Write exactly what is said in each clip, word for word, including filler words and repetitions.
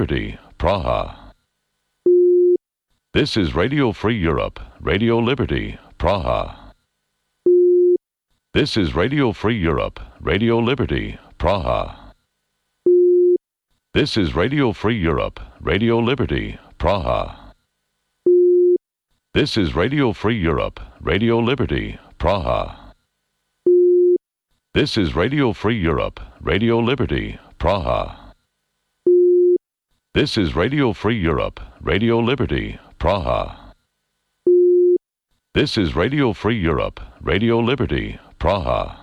Liberty, Praha. This is Radio Free Europe, Radio Liberty, Praha. This is Radio Free Europe, Radio Liberty, Praha. This is Radio Free Europe, Radio Liberty, Praha. This is Radio Free Europe, Radio Liberty, Praha. This is Radio Free Europe, Radio Liberty, Praha. This is Radio Free Europe, Radio Liberty, Praha. This is Radio Free Europe, Radio Liberty, Praha.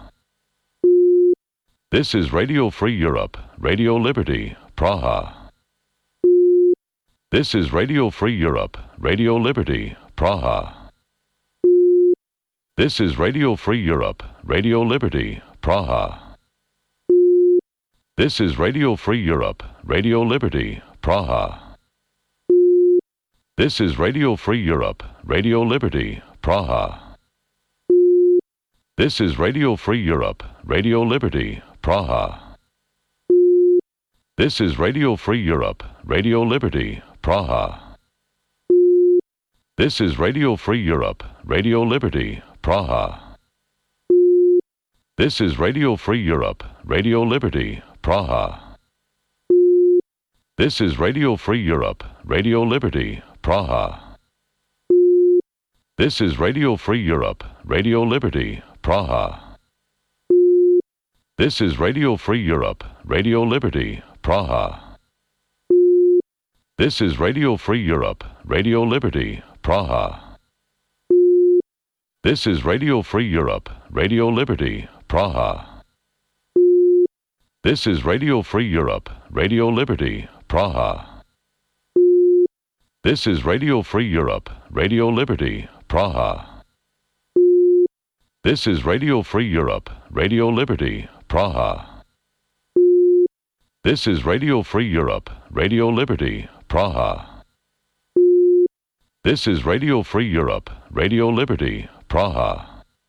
This is Radio Free Europe, Radio Liberty, Praha. This is Radio Free Europe, Radio Liberty, Praha. This is Radio Free Europe, Radio Liberty, Praha. This is Radio Free Europe, Radio Liberty, Praha. This is Radio Free Europe, Radio Liberty, Praha. This is Radio Free Europe, Radio Liberty, Praha. This is Radio Free Europe, Radio Liberty, Praha. This is Radio Free Europe, Radio Liberty, Praha. This is Radio Free Europe, Radio Liberty, Praha. This is Radio Free Europe, Radio Liberty, Praha. This is Radio Free Europe, Radio Liberty, Praha. This is Radio Free Europe, Radio Liberty, Praha. This is Radio Free Europe, Radio Liberty, Praha. This is Radio Free Europe, Radio Liberty, Praha. This is Radio Free Europe, Radio Liberty, Praha. This is Radio Free Europe, Radio Liberty, Praha. This is Radio Free Europe, Radio Liberty, Praha. This is Radio Free Europe, Radio Liberty, Praha. This is Radio Free Europe, Radio Liberty, Praha.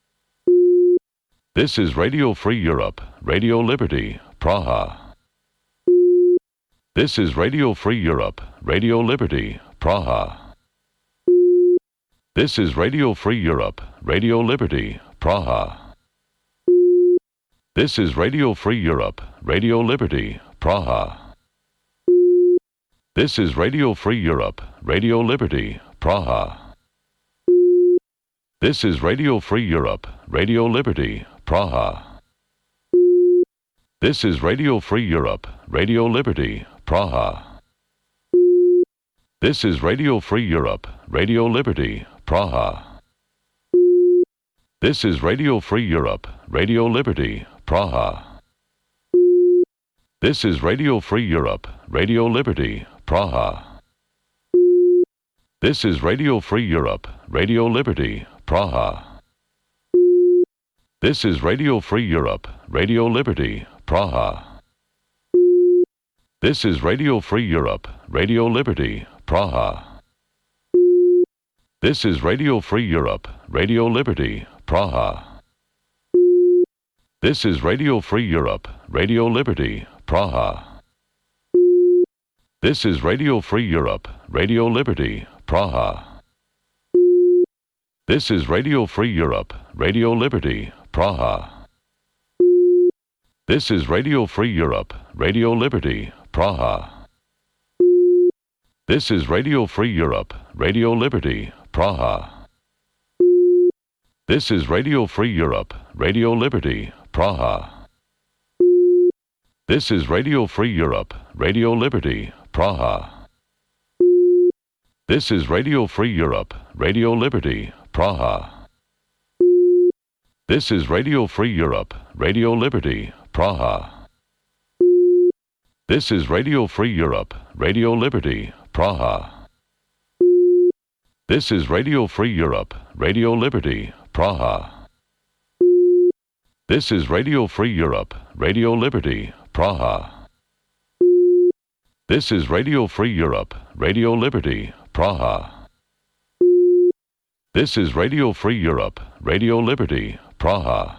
This is Radio Free Europe, Radio Liberty, Praha. This is Radio Free Europe, Radio Liberty, Praha. This is Radio Free Europe, Radio Liberty, Praha. This is Radio Free Europe, Radio Liberty, Praha. This is Radio Free Europe, Radio Liberty, Praha. This is Radio Free Europe, Radio Liberty, Praha. This is Radio Free Europe, Radio Liberty, Praha. This is Radio Free Europe, Radio Liberty, Praha. This is Radio Free Europe, Radio Liberty, Praha. This is Radio Free Europe, Radio Liberty, Praha. This is Radio Free Europe, Radio Liberty, Praha. This is Radio Free Europe, Radio Liberty, Praha. This is Radio Free Europe, Radio Liberty, Praha. This is Radio Free Europe, Radio Liberty, Praha. This is Radio Free Europe, Radio Liberty, Praha. This is Radio Free Europe, Radio Liberty, Praha. This is Radio Free Europe, Radio Liberty, Praha. This is Radio Free Europe, Radio Liberty, Praha. This is Radio Free Europe, Radio Liberty, Praha. This is Radio Free Europe, Radio Liberty, Praha. This is Radio Free Europe, Radio Liberty, Praha. This is Radio Free Europe, Radio Liberty, Praha. This is Radio Free Europe, Radio Liberty, Praha. This is Radio Free Europe, Radio Liberty, Praha. This is Radio Free Europe, Radio Liberty, Praha. This is Radio Free Europe, Radio Liberty, Praha. This is Radio Free Europe, Radio Liberty, Praha. This is Radio Free Europe, Radio Liberty, Praha.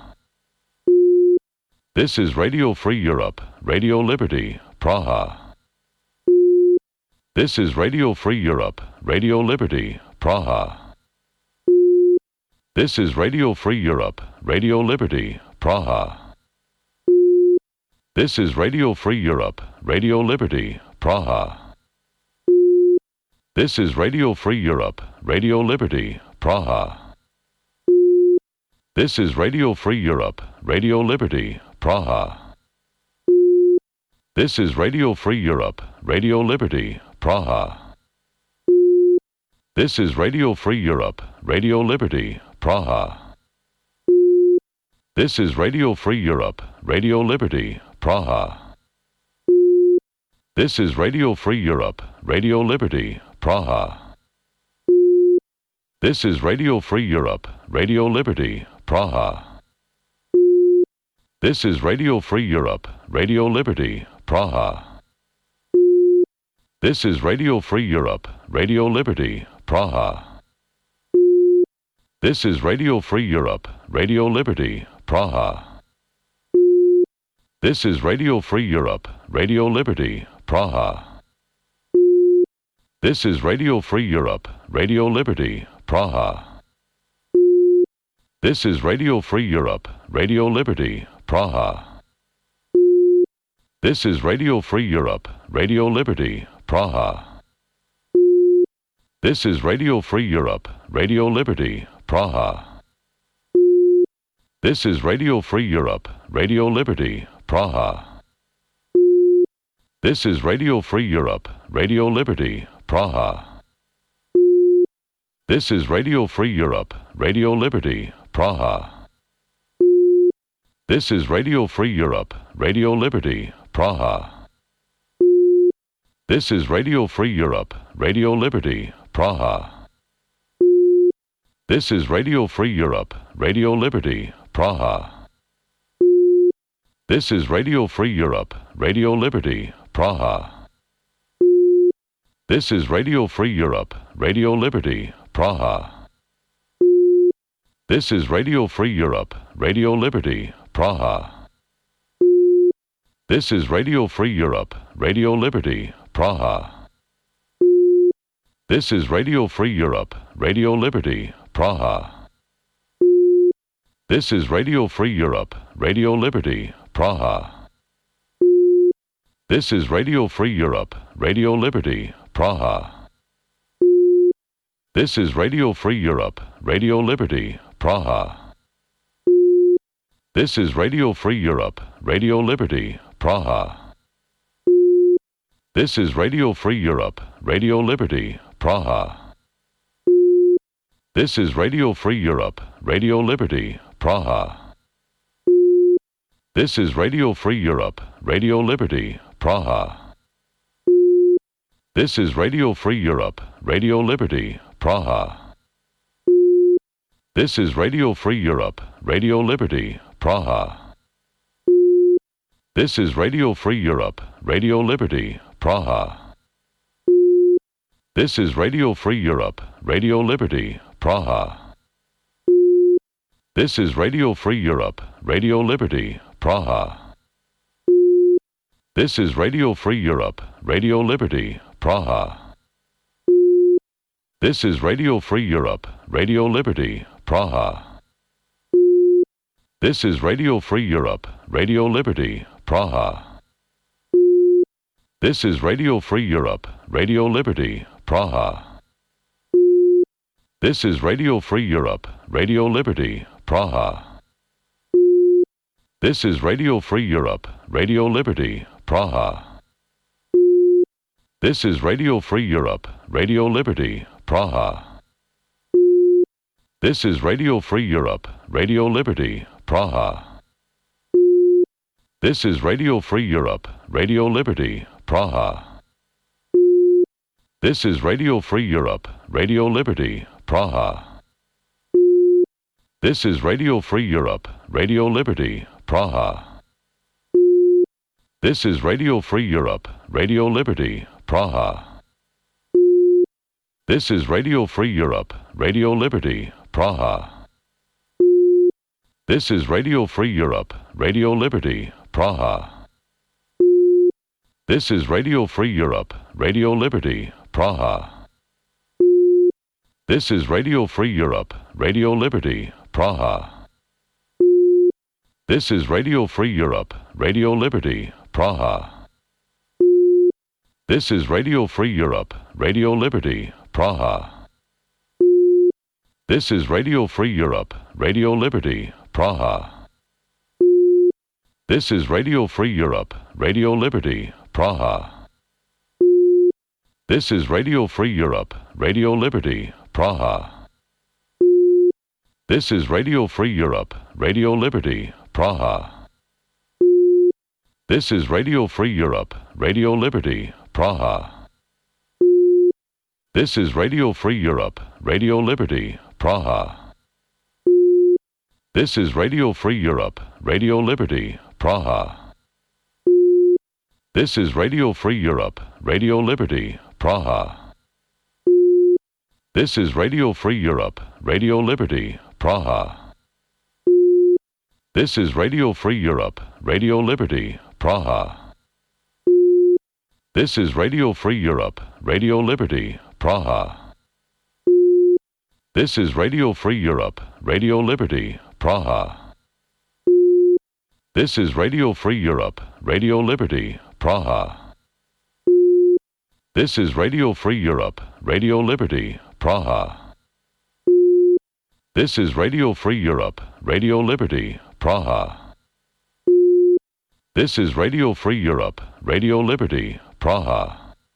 This is Radio Free Europe, Radio Liberty, Praha. This is Radio Free Europe, Radio Liberty, Praha. This is Radio Free Europe, Radio Liberty, Praha. This is Radio Free Europe, Radio Liberty, Praha. This is Radio Free Europe, Radio Liberty, Praha. This is Radio Free Europe, Radio Liberty, Praha. This is Radio Free Europe, Radio Liberty, Praha. This is Radio Free Europe, Radio Liberty, Praha. This is Radio Free Europe, Radio Liberty, Praha. This is Radio Free Europe, Radio Liberty, Praha. This is Radio Free Europe, Radio Liberty, Praha. This is Radio Free Europe, Radio Liberty, Praha. This is Radio Free Europe, Radio Liberty, Praha. This is Radio Free Europe, Radio Liberty, Praha. This is Radio Free Europe, Radio Liberty, Praha. This is Radio Free Europe, Radio Liberty, Praha. This is Radio Free Europe, Radio Liberty, Praha. This is Radio Free Europe, Radio Liberty, Praha. This is Radio Free Europe, Radio Liberty, Praha. This is Radio Free Europe, Radio Liberty, Praha. This is Radio Free Europe, Radio Liberty, Praha. This is Radio Free Europe, Radio Liberty, Praha. This is Radio Free Europe, Radio Liberty, Praha. This is Radio Free Europe, Radio Liberty, Praha. This is Radio Free Europe, Radio Liberty, Praha. This is Radio Free Europe, Radio Liberty, Praha. This is Radio Free Europe, Radio Liberty, Praha. This is Radio Free Europe, Radio Liberty, Praha. This is Radio Free Europe, Radio Liberty, Praha. This is Radio Free Europe, Radio Liberty, Praha. This is Radio Free Europe, Radio Liberty, Praha. This is Radio Free Europe, Radio Liberty, Praha. This is Radio Free Europe, Radio Liberty, Praha. This is Radio Free Europe, Radio Liberty, Praha. This is Radio Free Europe, Radio Liberty, Praha. This is Radio Free Europe, Radio Liberty, Praha. This is Radio Free Europe, Radio Liberty, Praha. This is Radio Free Europe, Radio Liberty, Praha. This is Radio Free Europe, Radio Liberty, Praha. This is Radio Free Europe, Radio Liberty, Praha. This is Radio Free Europe, Radio Liberty, Praha. This is Radio Free Europe, Radio Liberty, Praha. This is Radio Free Europe, Radio Liberty, Praha. This is Radio Free Europe, Radio Liberty, Praha. This is Radio Free Europe, Radio Liberty, Praha. This is Radio Free Europe, Radio Liberty, Praha. This is Radio Free Europe, Radio Liberty, Praha. This is Radio Free Europe, Radio Liberty, Praha. This is Radio Free Europe, Radio Liberty, Praha. This is Radio Free Europe, Radio Liberty, Praha. This is Radio Free Europe, Radio Liberty, Praha. This is Radio Free Europe, Radio Liberty, Praha. This is Radio Free Europe, Radio Liberty, Praha. This is Radio Free Europe, Radio Liberty, Praha. This is Radio Free Europe, Radio Liberty, Praha. This is Radio Free Europe, Radio Liberty, Praha. This is Radio Free Europe, Radio Liberty, Praha. This is Radio Free Europe, Radio Liberty, Praha. This is Radio Free Europe, Radio Liberty, Praha. This is Radio Free Europe, Radio Liberty, Praha. This is Radio Free Europe, Radio Liberty, Praha. This is Radio Free Europe, Radio Liberty, Praha. This is Radio Free Europe, Radio Liberty, Praha. This is Radio Free Europe, Radio Liberty, Praha. This is Radio Free Europe, Radio Liberty, Praha. This is Radio Free Europe, Radio Liberty, Praha. This is Radio Free Europe, Radio Liberty, Praha. This is Radio Free Europe, Radio Liberty, Praha. This is Radio Free Europe, Radio Liberty, Praha. This is Radio Free Europe, Radio Liberty, Praha. This is Radio Free Europe, Radio Liberty, Praha. This is Radio Free Europe, Radio Liberty, Praha. This is Radio Free Europe, Radio Liberty, Praha. This is Radio Free Europe, Radio Liberty, Praha. This is Radio Free Europe, Radio Liberty, Praha. This is Radio Free Europe, Radio Liberty, Praha.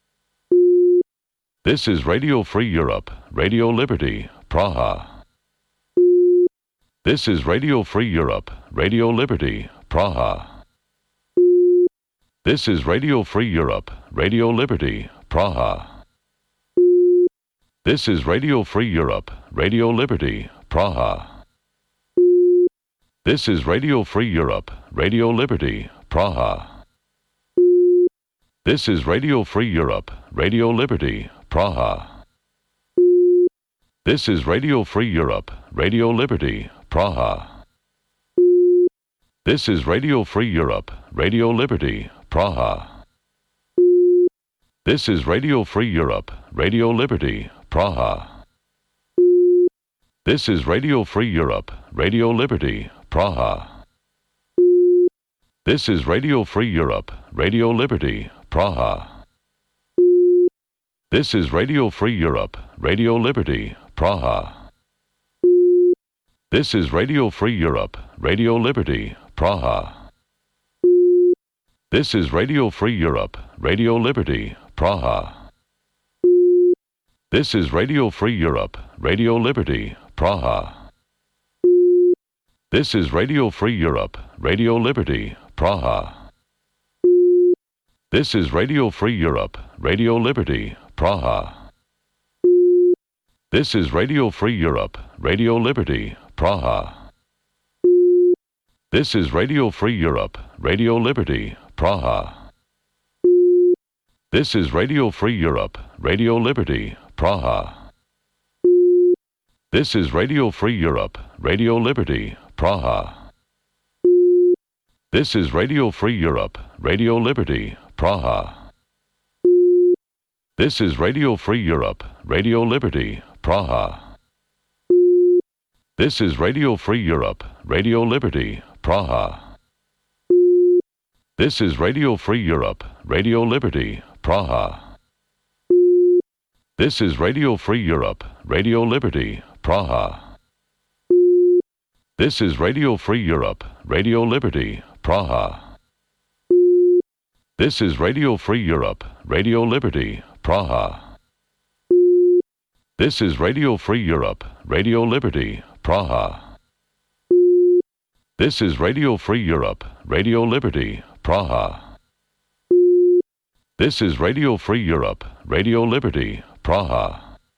This is Radio Free Europe, Radio Liberty, Praha. This is Radio Free Europe, Radio Liberty, Praha. This is Radio Free Europe, Radio Liberty, Praha. This is Radio Free Europe, Radio Liberty, Praha. This is Radio Free Europe, Radio Liberty, Praha. This is Radio Free Europe, Radio Liberty, Praha. This is Radio Free Europe, Radio Liberty, Praha. This is Radio Free Europe, Radio Liberty, Praha. This is Radio Free Europe, Radio Liberty, Praha. This is Radio Free Europe, Radio Liberty, Praha. This is Radio Free Europe, Radio Liberty, Praha. This is Radio Free Europe, Radio Liberty, Praha. This is Radio Free Europe, Radio Liberty, Praha. This is Radio Free Europe, Radio Liberty, Praha. This is Radio Free Europe, Radio Liberty, Praha. This is Radio Free Europe, Radio Liberty, Praha. This is Radio Free Europe, Radio Liberty, Praha. This is Radio Free Europe, Radio Liberty, Praha. This is Radio Free Europe, Radio Liberty, Praha. This is Radio Free Europe, Radio Liberty, Praha. This is Radio Free Europe, Radio Liberty, Praha. This is Radio Free Europe, Radio Liberty, Praha. This is Radio Free Europe, Radio Liberty, Praha. This is Radio Free Europe, Radio Liberty, Praha. This is Radio Free Europe, Radio Liberty, Praha. This is Radio Free Europe, Radio Liberty, Praha. This is Radio Free Europe, Radio Liberty, Praha. This is Radio Free Europe, Radio Liberty, Praha. This is Radio Free Europe, Radio Liberty, Praha. This is Radio Free Europe, Radio Liberty, Praha. This is Radio Free Europe, Radio Liberty, Praha.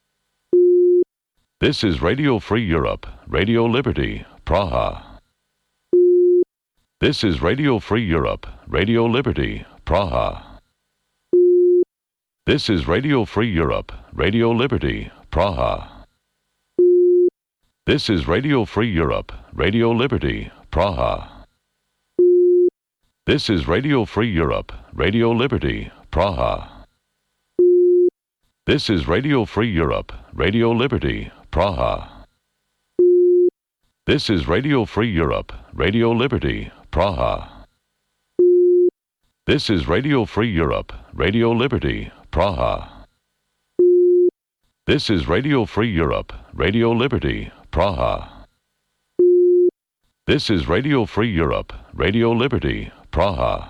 This is Radio Free Europe, Radio Liberty, Praha. This is Radio Free Europe, Radio Liberty, Praha. This is Radio Free Europe, Radio Liberty, Praha. This is Radio Free Europe, Radio Liberty, Praha. This is Radio Free Europe, Radio Liberty, Praha. This is Radio Free Europe, Radio Liberty, Praha. This is Radio Free Europe, Radio Liberty, Praha. This is Radio Free Europe, Radio Liberty, Praha. This is Radio Free Europe, Radio Liberty, Praha. This is Radio Free Europe, Radio Liberty, Praha.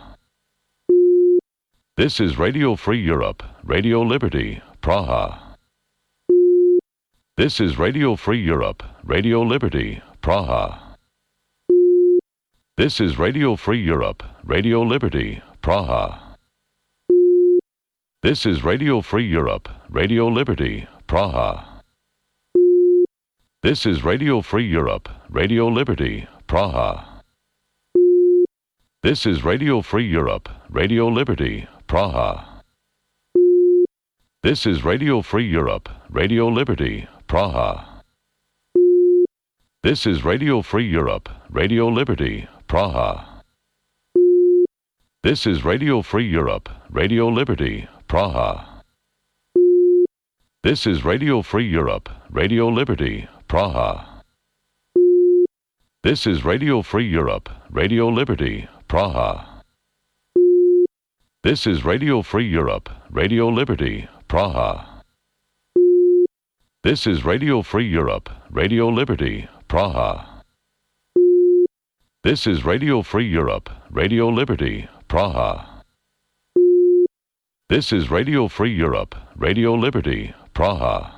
This is Radio Free Europe, Radio Liberty, Praha. This is Radio Free Europe, Radio Liberty, Praha. This is Radio Free Europe, Radio Liberty, Praha. This is Radio Free Europe, Radio Liberty, Praha. This is Radio Free Europe, Radio Liberty, Praha. This is Radio Free Europe, Radio Liberty, Praha. This is Radio Free Europe, Radio Liberty, Praha. This is Radio Free Europe, Radio Liberty, Praha. This is Radio Free Europe, Radio Liberty, Praha. This is Radio Free Europe, Radio Liberty, Praha. This is Radio Free Europe, Radio Liberty, Praha. This is Radio Free Europe, Radio Liberty, Praha. This is Radio Free Europe, Radio Liberty, Praha. This is Radio Free Europe, Radio Liberty, Praha. This is Radio Free Europe, Radio Liberty, Praha.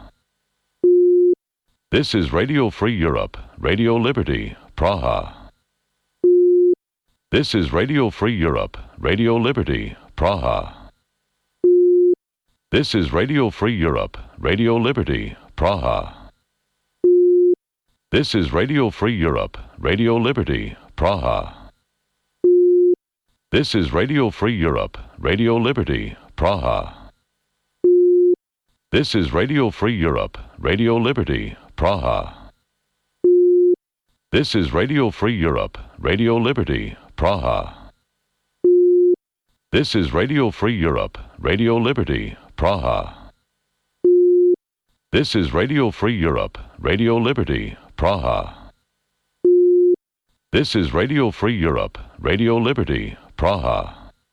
This is Radio Free Europe, Radio Liberty, Praha. This is Radio Free Europe, Radio Liberty, Praha. This is Radio Free Europe, Radio Liberty, Praha. This is Radio Free Europe, Radio Liberty, Praha. This is Radio Free Europe, Radio Liberty, Praha. This is Radio Free Europe, Radio Liberty, Praha. This is Radio Free Europe, Radio Liberty, Praha. This is Radio Free Europe, Radio Liberty, Praha. This is Radio Free Europe, Radio Liberty, Praha. This is Radio Free Europe, Radio Liberty, Praha.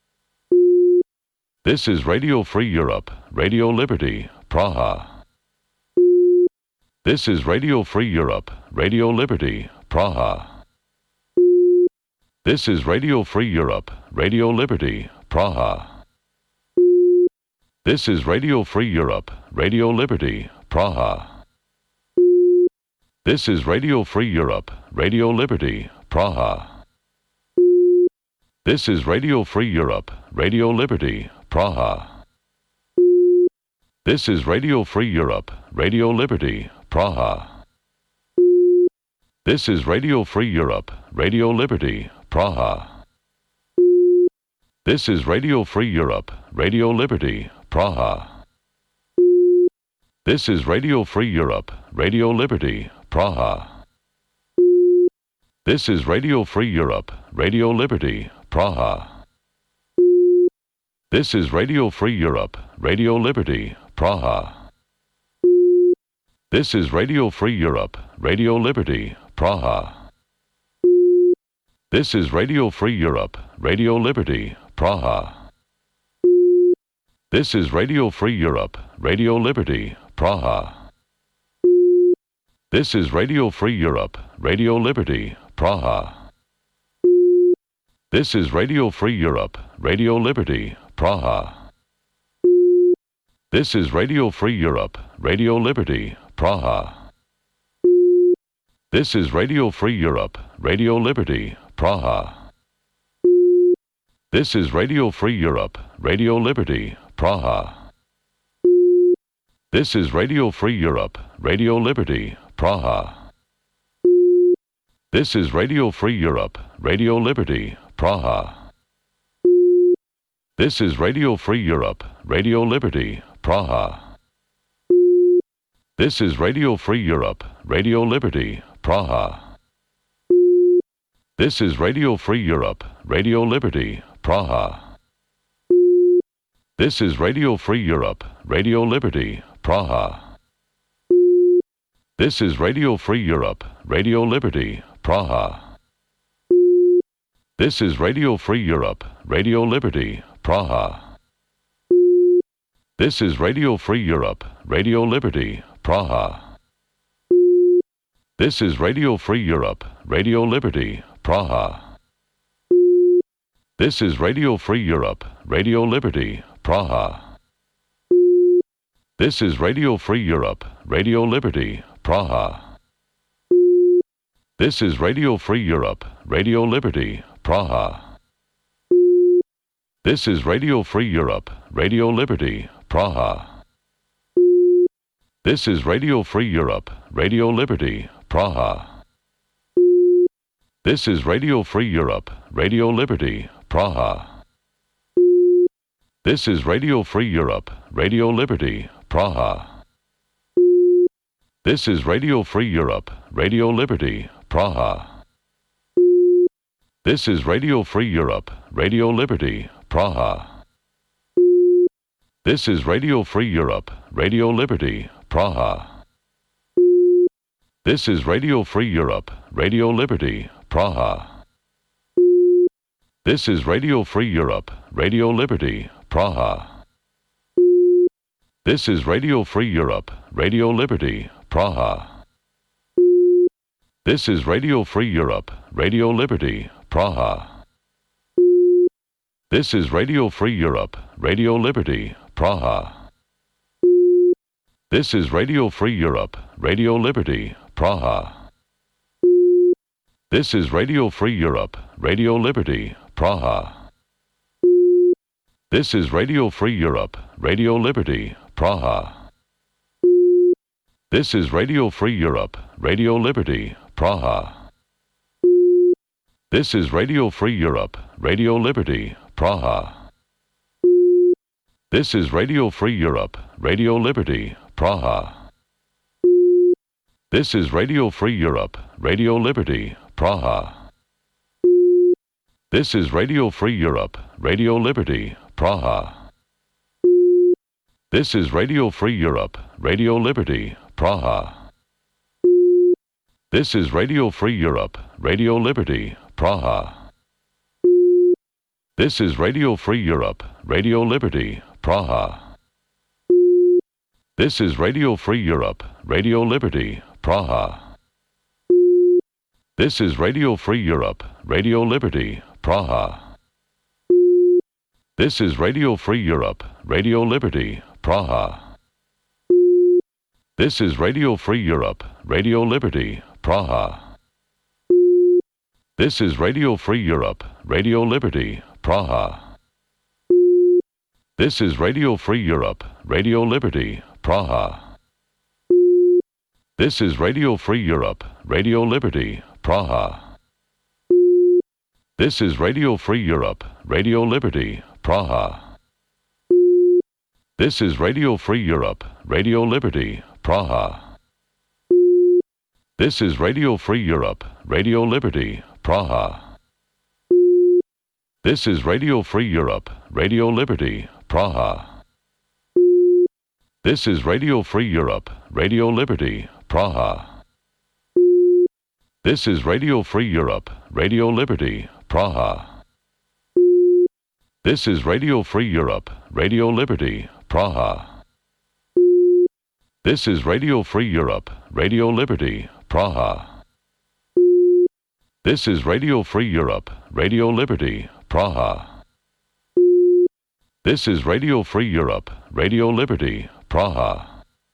This is Radio Free Europe, Radio Liberty, Praha. This is Radio Free Europe, Radio Liberty, Praha. This is Radio Free Europe, Radio Liberty, Praha. This is Radio Free Europe, Radio Liberty, Praha. This is Radio Free Europe, Radio Liberty, Praha. This is Radio Free Europe, Radio Liberty, Praha. This is Radio Free Europe, Radio Liberty, Praha. This is Radio Free Europe, Radio Liberty, Praha. This is Radio Free Europe, Radio Liberty, Praha. This is Radio Free Europe, Radio Liberty, Praha. This is Radio Free Europe, Radio Liberty, Praha. This is Radio Free Europe, Radio Liberty, Praha. This is Radio Free Europe, Radio Liberty, Praha. This is Radio Free Europe, Radio Liberty, Praha. This is Radio Free Europe, Radio Liberty, Praha. This is Radio Free Europe, Radio Liberty, Praha. This is Radio Free Europe, Radio Liberty, Praha. This is Radio Free Europe, Radio Liberty, Praha. This is Radio Free Europe, Radio Liberty, Praha. This is Radio Free Europe, Radio Liberty, Praha. This is Radio Free Europe, Radio Liberty, Praha. This is Radio Free Europe, Radio Liberty, Praha. This is Radio Free Europe, Radio Liberty, Praha. This is Radio Free Europe, Radio Liberty, Praha. This is Radio Free Europe, Radio Liberty, Praha. This is Radio Free Europe, Radio Liberty, Praha. This is Radio Free Europe, Radio Liberty, Praha. This is Radio Free Europe, Radio Liberty, Praha. This is Radio Free Europe, Radio Liberty, Praha. This is Radio Free Europe, Radio Liberty, Praha. This is Radio Free Europe, Radio Liberty, Praha. This is Radio Free Europe, Radio Liberty, Praha. This is Radio Free Europe, Radio Liberty, Praha. This is Radio Free Europe, Radio Liberty, Praha. This is Radio Free Europe, Radio Liberty, Praha. This is Radio Free Europe, Radio Liberty, Praha. This is Radio Free Europe, Radio Liberty, Praha. This is Radio Free Europe, Radio Liberty, Praha. This is Radio Free Europe, Radio Liberty, Praha. This is Radio Free Europe, Radio Liberty, Praha. This is Radio Free Europe, Radio Liberty, Praha. This is Radio Free Europe, Radio Liberty, Praha. This is Radio Free Europe, Radio Liberty, Praha. This is Radio Free Europe, Radio Liberty, Praha. This is Radio Free Europe, Radio Liberty, Praha. This is Radio Free Europe, Radio Liberty, Praha. This is Radio Free Europe, Radio Liberty, Praha. This is Radio Free Europe, Radio Liberty, Praha. This is Radio Free Europe, Radio Liberty, Praha. This is Radio Free Europe, Radio Liberty, Praha. This is Radio Free Europe, Radio Liberty, Praha. This is Radio Free Europe, Radio Liberty, Praha. This is Radio Free Europe, Radio Liberty, Praha. This is Radio Free Europe, Radio Liberty, Praha. This is Radio Free Europe, Radio Liberty, Praha. This is Radio Free Europe, Radio Liberty, Praha. This is Radio Free Europe, Radio Liberty, Praha. This is Radio Free Europe, Radio Liberty, Praha. This is Radio Free Europe, Radio Liberty, Praha. This is Radio Free Europe, Radio Liberty, Praha. This is Radio Free Europe, Radio Liberty, Praha. This is Radio Free Europe, Radio Liberty, Praha. This is Radio Free Europe, Radio Liberty, Praha. This is Radio Free Europe, Radio Liberty, Praha. This is Radio Free Europe, Radio Liberty, Praha. This is Radio Free Europe, Radio Liberty, Praha. This is Radio Free Europe, Radio Liberty, Praha. This is Radio Free Europe, Radio Liberty, Praha. This is Radio Free Europe, Radio Liberty, Praha. This is Radio Free Europe, Radio Liberty, Praha. This is Radio Free Europe, Radio Liberty, Praha. This is Radio Free Europe, Radio Liberty, Praha. This is Radio Free Europe, Radio Liberty, Praha.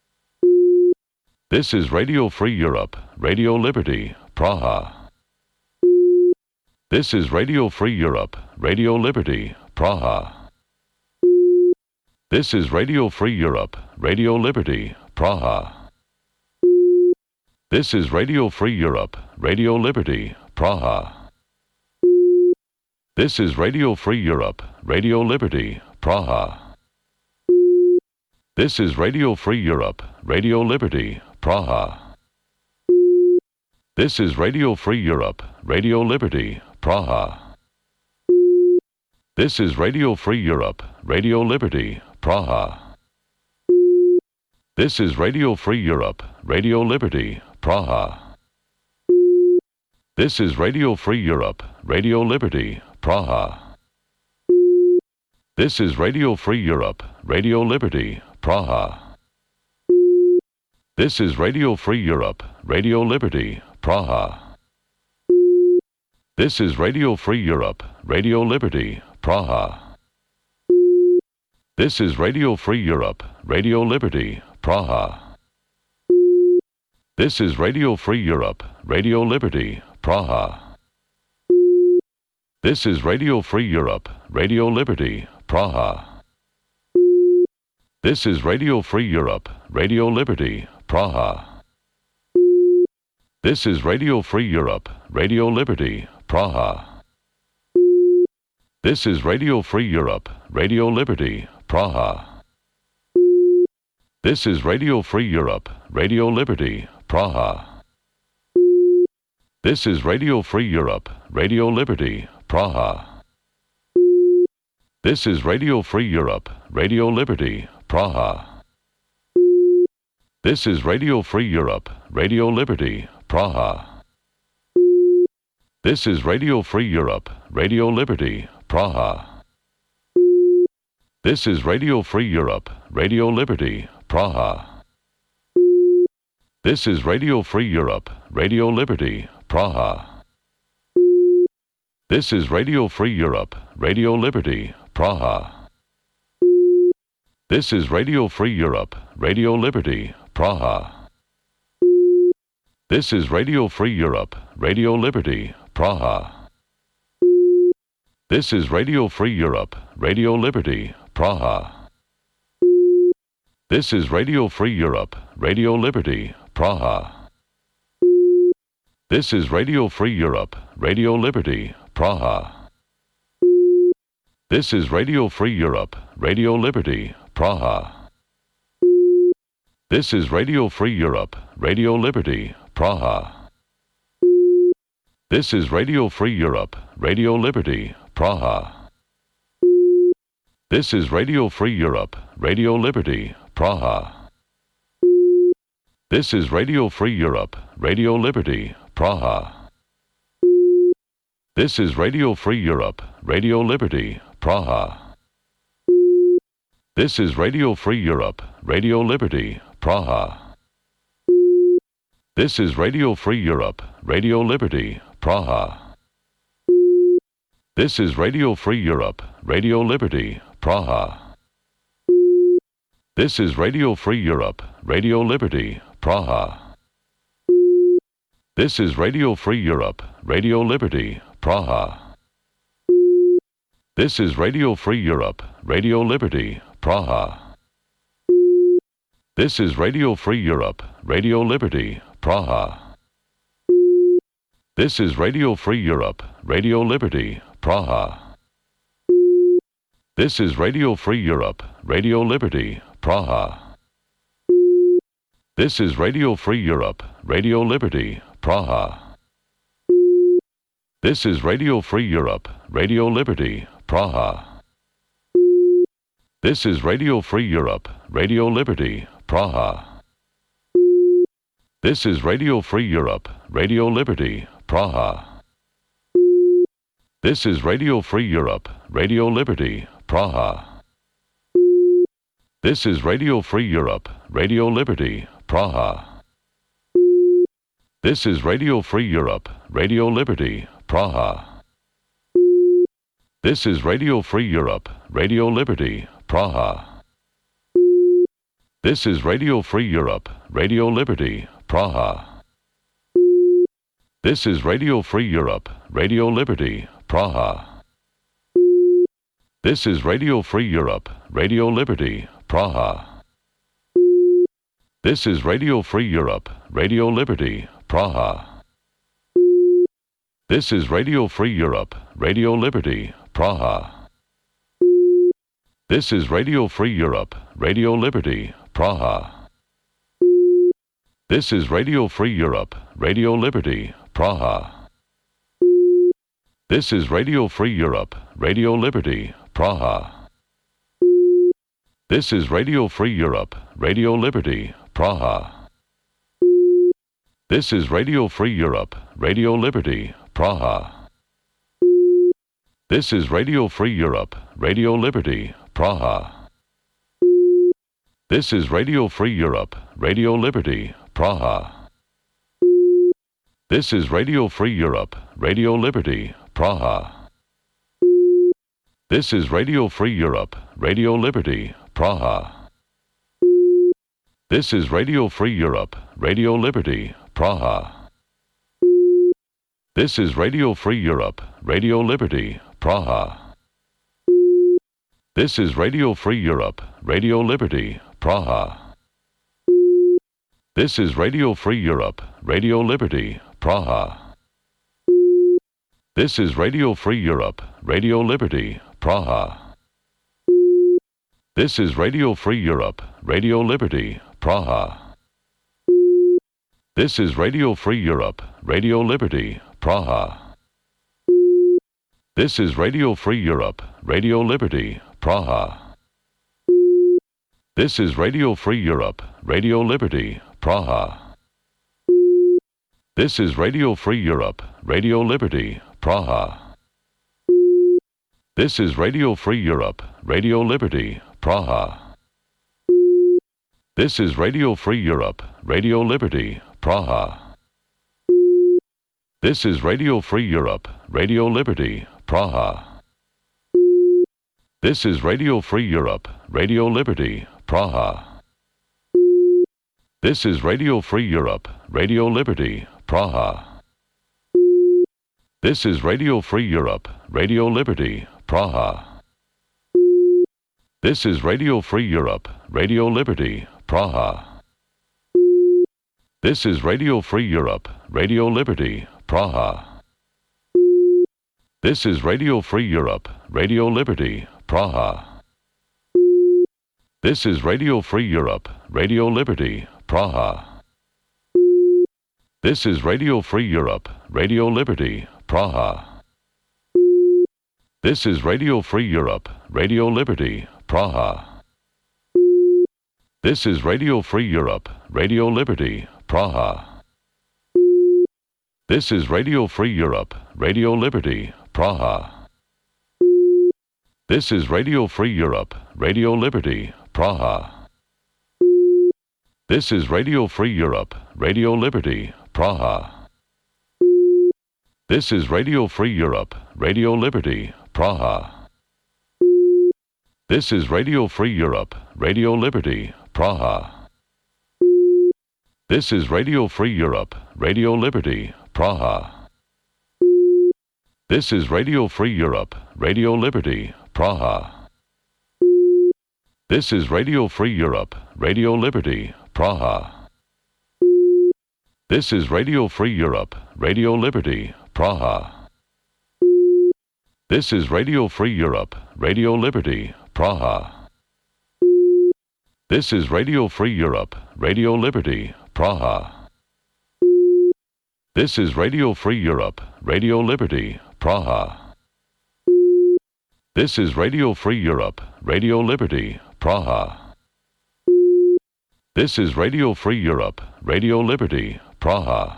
This is Radio Free Europe, Radio Liberty, Praha. This is Radio Free Europe, Radio Liberty, Praha. This is Radio Free Europe, Radio Liberty, Praha. This is Radio Free Europe, Radio Liberty, Praha. This is Radio Free Europe, Radio Liberty, Praha. This is Radio Free Europe, Radio Liberty, Praha. This is Radio Free Europe, Radio Liberty, Praha. This is Radio Free Europe, Radio Liberty, Praha. This is Radio Free Europe, Radio Liberty, Praha. This is Radio Free Europe, Radio Liberty, Praha. This is Radio Free Europe, Radio Liberty, Praha. This is Radio Free Europe, Radio Liberty, Praha. This is Radio Free Europe, Radio Liberty, Praha. This is Radio Free Europe, Radio Liberty, Praha. This is Radio Free Europe, Radio Liberty, Praha. This is Radio Free Europe, Radio Liberty, Praha. This is Radio Free Europe, Radio Liberty, Praha. This is Radio Free Europe, Radio Liberty, Praha. This is Radio Free Europe, Radio Liberty, Praha. This is Radio Free Europe, Radio Liberty, Praha. This is Radio Free Europe, Radio Liberty, Praha. This is Radio Free Europe, Radio Liberty, Praha. This is Radio Free Europe, Radio Liberty, Praha. This is Radio Free Europe, Radio Liberty, Praha. This is Radio Free Europe, Radio Liberty, Praha. This is Radio Free Europe, Radio Liberty, Praha. This is Radio Free Europe, Radio Liberty, Praha. This is Radio Free Europe, Radio Liberty, Praha. This is Radio Free Europe, Radio Liberty, Praha. This is Radio Free Europe, Radio Liberty, Praha. This is Radio Free Europe, Radio Liberty, Praha. This is Radio Free Europe, Radio Liberty, Praha. This is Radio Free Europe, Radio Liberty, Praha. This is Radio Free Europe, Radio Liberty, Praha. This is Radio Free Europe, Radio Liberty, Praha. This is Radio Free Europe, Radio Liberty, Praha. This is Radio Free Europe, Radio Liberty, Praha. This is Radio Free Europe, Radio Liberty, Praha. This is Radio Free Europe, Radio Liberty, Praha. This is Radio Free Europe, Radio Liberty, Praha. This is Radio Free Europe, Radio Liberty, Praha. This is Radio Free Europe, Radio Liberty, Praha. This is Radio Free Europe, Radio Liberty, Praha. This is Radio Free Europe, Radio Liberty, Praha. This is Radio Free Europe, Radio Liberty, Praha. This is Radio Free Europe, Radio Liberty, Praha. This is Radio Free Europe, Radio Liberty, Praha. This is Radio Free Europe, Radio Liberty, Praha. This is Radio Free Europe, Radio Liberty, Praha. This is Radio Free Europe, Radio Liberty, Praha. This is Radio Free Europe, Radio Liberty, Praha. This is Radio Free Europe, Radio Liberty, Praha. This is Radio Free Europe, Radio Liberty, Praha. This is Radio Free Europe, Radio Liberty, Praha. This is Radio Free Europe, Radio Liberty, Praha. This is Radio Free Europe, Radio Liberty, Praha. This is Radio Free Europe, Radio Liberty, Praha. This is Radio Free Europe, Radio Liberty, Praha. This is Radio Free Europe, Radio Liberty, Praha. This is Radio Free Europe, Radio Liberty, Praha. This is Radio Free Europe, Radio Liberty, Praha. This is Radio Free Europe, Radio Liberty, Praha. This is Radio Free Europe, Radio Liberty, Praha. This is Radio Free Europe, Radio Liberty, Praha. This is Radio Free Europe, Radio Liberty, Praha. This is Radio Free Europe, Radio Liberty, Praha. This is Radio Free Europe, Radio Liberty, Praha. This is Radio Free Europe, Radio Liberty, Praha. This is Radio Free Europe, Radio Liberty, Praha. This is Radio Free Europe, Radio Liberty, Praha. This is Radio Free Europe, Radio Liberty, Praha. This is Radio Free Europe, Radio Liberty, Praha. This is Radio Free Europe, Radio Liberty, Praha. This is Radio Free Europe, Radio Liberty, Praha. This is Radio Free Europe, Radio Liberty, Praha. This is Radio Free Europe, Radio Liberty, Praha. This is Radio Free Europe, Radio Liberty, Praha. This is Radio Free Europe, Radio Liberty, Praha. This is Radio Free Europe, Radio Liberty, Praha. This is Radio Free Europe, Radio Liberty, Praha. This is Radio Free Europe, Radio Liberty, Praha. This is Radio Free Europe, Radio Liberty, Praha. This is Radio Free Europe, Radio Liberty, Praha. This is Radio Free Europe, Radio Liberty, Praha. This is Radio Free Europe, Radio Liberty, Praha. This is Radio Free Europe, Radio Liberty, Praha. This is Radio Free Europe, Radio Liberty, Praha. This is Radio Free Europe, Radio Liberty, Praha. This is Radio Free Europe, Radio Liberty, Praha. This is Radio Free Europe, Radio Liberty, Praha. This is Radio Free Europe, Radio Liberty, Praha. This is Radio Free Europe, Radio Liberty, Praha. This is Radio Free Europe, Radio Liberty, Praha. This is Radio Free Europe, Radio Liberty, Praha. This is Radio Free Europe, Radio Liberty, Praha. This is Radio Free Europe, Radio Liberty, Praha. This is Radio Free Europe, Radio Liberty, Praha. This is Radio Free Europe, Radio Liberty, Praha. This is Radio Free Europe, Radio Liberty, Praha. This is Radio Free Europe, Radio Liberty, Praha. This is Radio Free Europe, Radio Liberty, Praha. This is Radio Free Europe, Radio Liberty, Praha. This is Radio Free Europe, Radio Liberty, Praha. This is Radio Free Europe, Radio Liberty, Praha. This is Radio Free Europe, Radio Liberty, Praha. This is Radio Free Europe, Radio Liberty, Praha.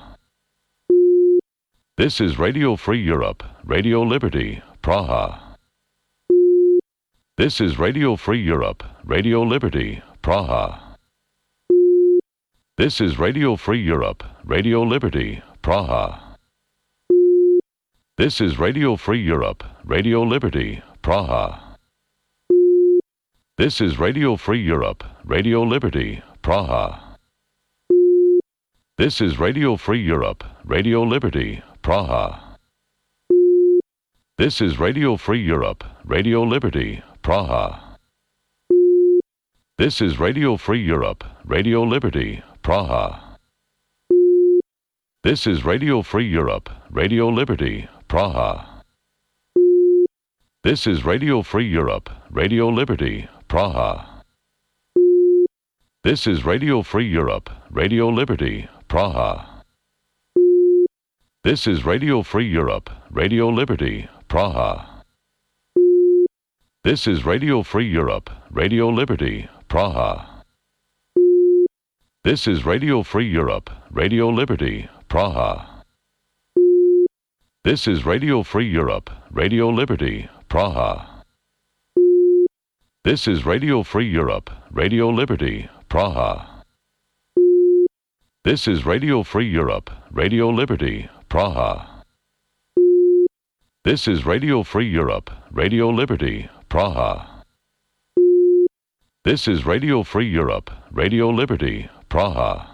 This is Radio Free Europe, Radio Liberty, Praha. This is Radio Free Europe, Radio Liberty, Praha. This is Radio Free Europe, Radio Liberty, Praha. This is Radio Free Europe, Radio Liberty, Praha. This is Radio Free Europe, Radio Liberty, Praha. This is Radio Free Europe, Radio Liberty, Praha. This is Radio Free Europe, Radio Liberty, Praha. This is Radio Free Europe, Radio Liberty, Praha. This is Radio Free Europe, Radio Liberty, Praha. This is Radio Free Europe, Radio Liberty, Praha. This is Radio Free Europe, Radio Liberty, Praha. This is Radio Free Europe, Radio Liberty, Praha. This is Radio Free Europe, Radio Liberty, Praha. This is Radio Free Europe, Radio Liberty, Praha. This is Radio Free Europe, Radio Liberty, Praha. This is Radio Free Europe, Radio Liberty, Praha. This is Radio Free Europe, Radio Liberty, Praha. This is Radio Free Europe, Radio Liberty, Praha. This is Radio Free Europe, Radio Liberty, Praha.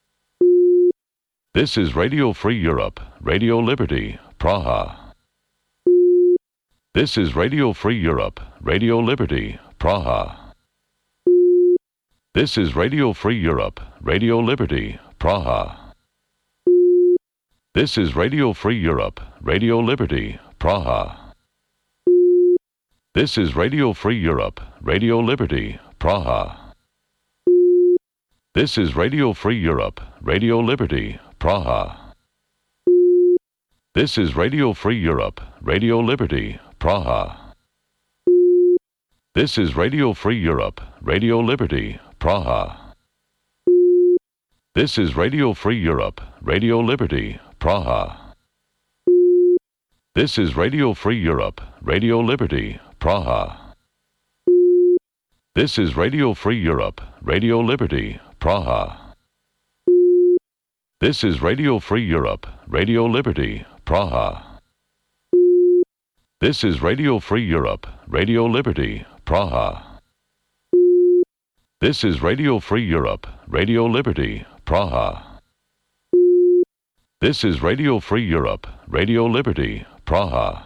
This is Radio Free Europe, Radio Liberty, Praha. This is Radio Free Europe, Radio Liberty, Praha. This is Radio Free Europe, Radio Liberty, Praha. This is Radio Free Europe, Radio Liberty, Praha. This is Radio Free Europe, Radio Liberty, Praha. This is Radio Free Europe, Radio Liberty, Praha. This is Radio Free Europe, Radio Liberty, Praha. This is Radio Free Europe, Radio Liberty, Praha. This is Radio Free Europe, Radio Liberty, Praha. This is Radio Free Europe, Radio Liberty, Praha. This is Radio Free Europe, Radio Liberty, Praha. This is Radio Free Europe, Radio Liberty, Praha. This is Radio Free Europe, Radio Liberty, Praha. This is Radio Free Europe, Radio Liberty, Praha. This is Radio Free Europe, Radio Liberty, Praha.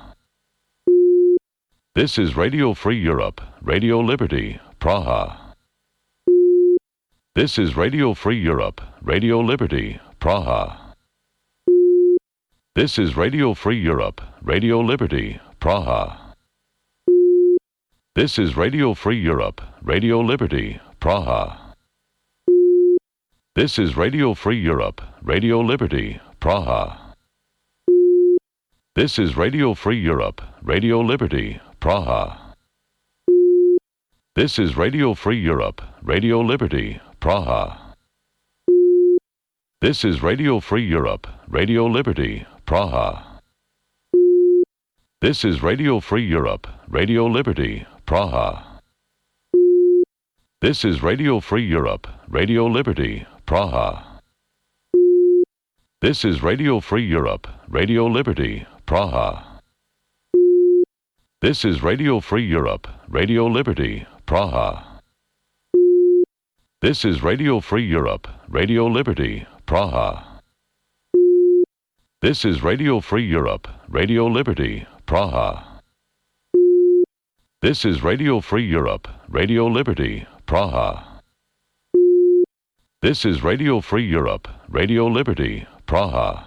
This is Radio Free Europe, Radio Liberty, Praha. This is Radio Free Europe, Radio Liberty, Praha. This is Radio Free Europe, Radio Liberty, Praha. This is Radio Free Europe, Radio Liberty, Praha. This is Radio Free Europe, Radio Liberty, Praha. This is Radio Free Europe, Radio Liberty, Praha. This is Radio Free Europe, Radio Liberty, Praha. This is Radio Free Europe, Radio Liberty, Praha. This is Radio Free Europe, Radio Liberty, Praha. This is Radio Free Europe, Radio Liberty, Praha. This is Radio Free Europe, Radio Liberty, Praha. This is Radio Free Europe, Radio Liberty, Praha. This is Radio Free Europe, Radio Liberty, Praha. This is Radio Free Europe, Radio Liberty, Praha. This is Radio Free Europe, Radio Liberty, Praha. This is Radio Free Europe, Radio Liberty, Praha.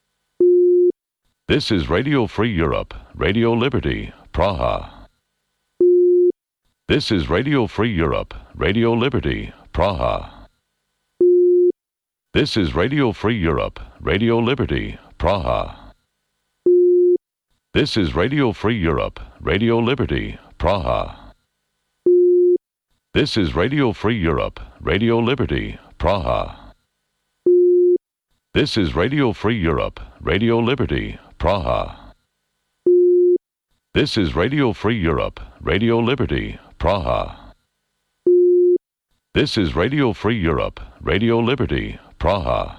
This is Radio Free Europe, Radio Liberty, Praha. This is Radio Free Europe, Radio Liberty, Praha. This is Radio Free Europe, Radio Liberty, Praha. This is Radio Free Europe, Radio Liberty, Praha. This is Radio Free Europe, Radio Liberty, Praha. This is Radio Free Europe, Radio Liberty, Praha. This is Radio Free Europe, Radio Liberty, Praha. This is Radio Free Europe, Radio Liberty, Praha.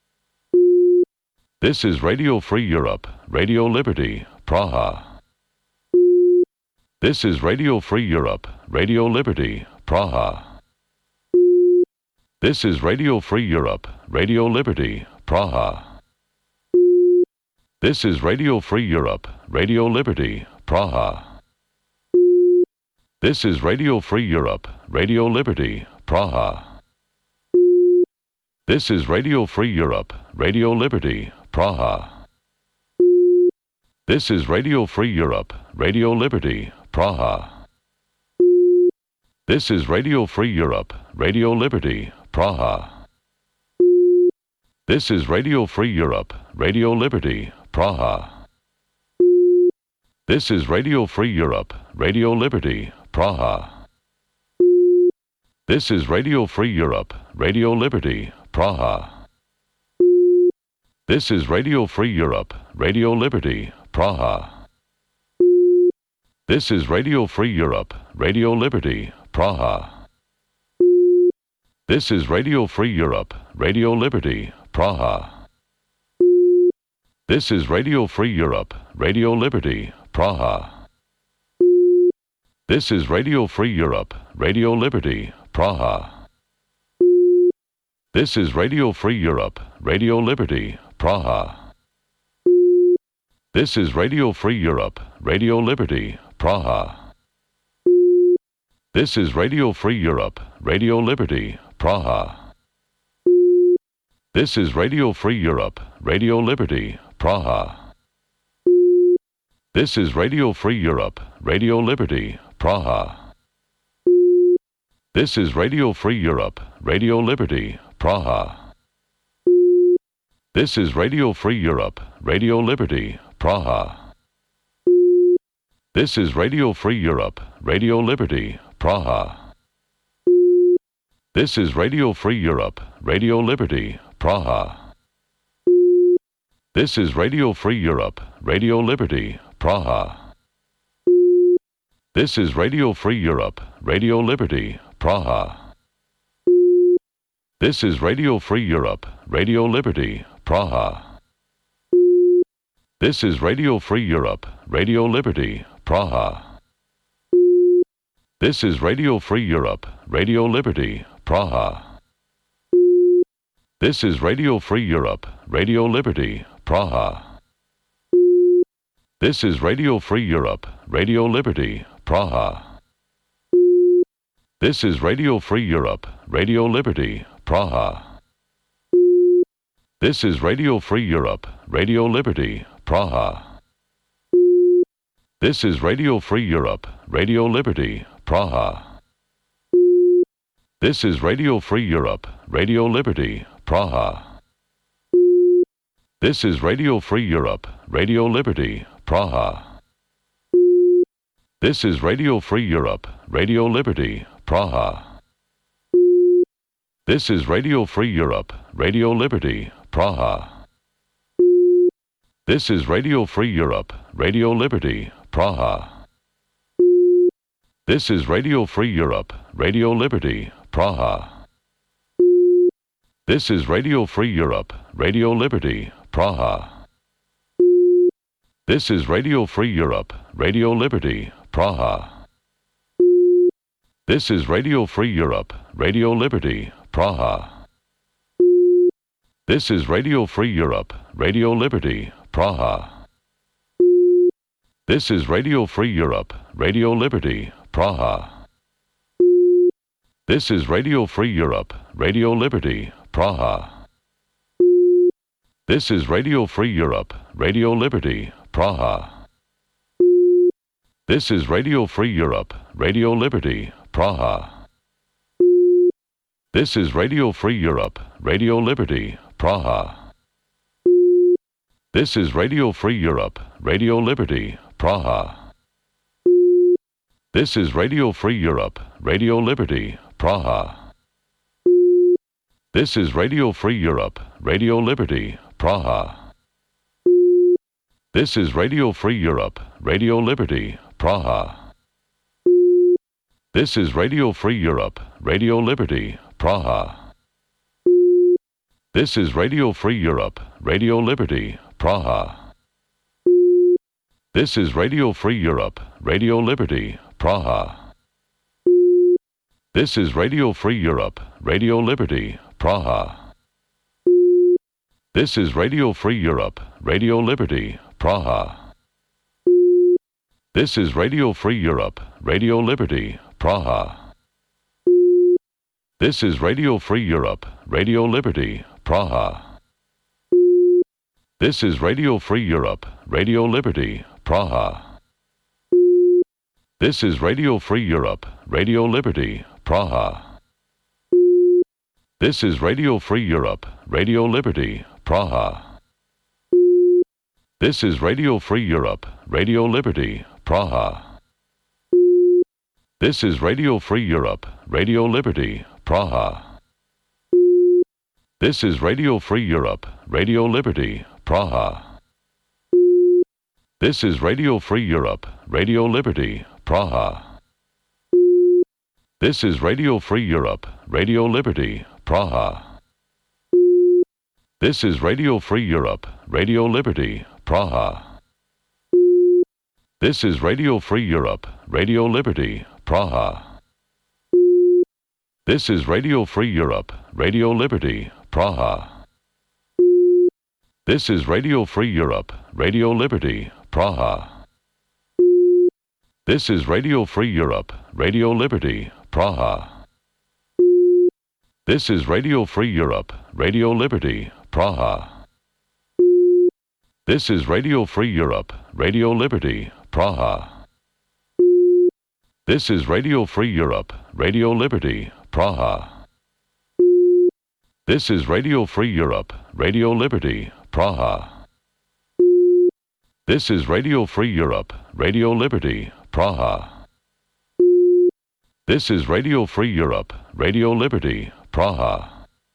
This is Radio Free Europe, Radio Liberty, Praha. This is Radio Free Europe, Radio Liberty, Praha. This is Radio Free Europe, Radio Liberty, Praha. This is Radio Free Europe, Radio Liberty, Praha. This is Radio Free Europe, Radio Liberty, Praha. This is Radio Free Europe, Radio Liberty, Praha. This is Radio Free Europe, Radio Liberty, Praha. This is Radio Free Europe, Radio Liberty, Praha. This is Radio Free Europe, Radio Liberty, Praha. This is Radio Free Europe, Radio Liberty, Praha. This is Radio Free Europe, Radio Liberty, Praha. This is Radio Free Europe, Radio Liberty, Praha. This is Radio Free Europe, Radio Liberty, Praha. This is Radio Free Europe, Radio Liberty, Praha. This is Radio Free Europe, Radio Liberty, Praha. This is Radio Free Europe, Radio Liberty, Praha. This is Radio Free Europe, Radio Liberty, Praha. This is Radio Free Europe, Radio Liberty, Praha. This is Radio Free Europe, Radio Liberty, Praha. This is Radio Free Europe, Radio Liberty, Praha. This is Radio Free Europe, Radio Liberty, Praha. This is Radio Free Europe, Radio Liberty, Praha. This is Radio Free Europe, Radio Liberty, Praha. This is Radio Free Europe, Radio Liberty, Praha. This is Radio Free Europe, Radio Liberty, Praha. This is Radio Free Europe, Radio Liberty, Praha. This is Radio Free Europe, Radio Liberty, Praha. This is Radio Free Europe, Radio Liberty, Praha. This is Radio Free Europe, Radio Liberty, Praha. This is Radio Free Europe, Radio Liberty, Praha. This is Radio Free Europe, Radio Liberty, Praha. This is Radio Free Europe, Radio Liberty, Praha. This is Radio Free Europe, Radio Liberty, Praha. This is Radio Free Europe, Radio Liberty, Praha. This is Radio Free Europe, Radio Liberty, Praha. This is Radio Free Europe, Radio Liberty, Praha. This is Radio Free Europe, Radio Liberty, Praha. This is Radio Free Europe, Radio Liberty, Praha. This is Radio Free Europe, Radio Liberty, Praha. This is Radio Free Europe, Radio Liberty, Praha. This is Radio Free Europe, Radio Liberty, Praha. This is Radio Free Europe, Radio Liberty, Praha. This is Radio Free Europe, Radio Liberty, Praha. This is Radio Free Europe, Radio Liberty, Praha. This is Radio Free Europe, Radio Liberty, Praha. This is Radio Free Europe, Radio Liberty, Praha. This is Radio Free Europe, Radio Liberty, Praha. This is Radio Free Europe, Radio Liberty, Praha. This is Radio Free Europe, Radio Liberty, Praha. This is Radio Free Europe, Radio Liberty, Praha. This is Radio Free Europe, Radio Liberty, Praha. This is Radio Free Europe, Radio Liberty, Praha. This is Radio Free Europe, Radio Liberty, Praha. This is Radio Free Europe, Radio Liberty, Praha. This is Radio Free Europe, Radio Liberty, Praha. This is Radio Free Europe, Radio Liberty, Praha. This is Radio Free Europe, Radio Liberty, Praha. This is Radio Free Europe, Radio Liberty, Praha. This is Radio Free Europe, Radio Liberty, Praha. This is Radio Free Europe, Radio Liberty, Praha. This is Radio Free Europe, Radio Liberty, Praha. This is Radio Free Europe, Radio Liberty, Praha. This is Radio Free Europe, Radio Liberty, Praha. This is Radio Free Europe, Radio Liberty, Praha. This is Radio Free Europe, Radio Liberty, Praha. This is Radio Free Europe, Radio Liberty, Praha. This is Radio Free Europe, Radio Liberty, Praha. This is Radio Free Europe, Radio Liberty, Praha. This is Radio Free Europe, Radio Liberty, Praha. This is Radio Free Europe, Radio Liberty, Praha. This is Radio Free Europe, Radio Liberty, Praha. This is Radio Free Europe, Radio Liberty, Praha. This is Radio Free Europe, Radio Liberty, Praha. This is Radio Free Europe, Radio Liberty, Praha. This is Radio Free Europe, Radio Liberty, Praha. This is Radio Free Europe, Radio Liberty, Praha. This is Radio Free Europe, Radio Liberty, Praha. This is Radio Free Europe, Radio Liberty, Praha. This is Radio Free Europe, Radio Liberty, Praha. This is Radio Free Europe, Radio Liberty, Praha.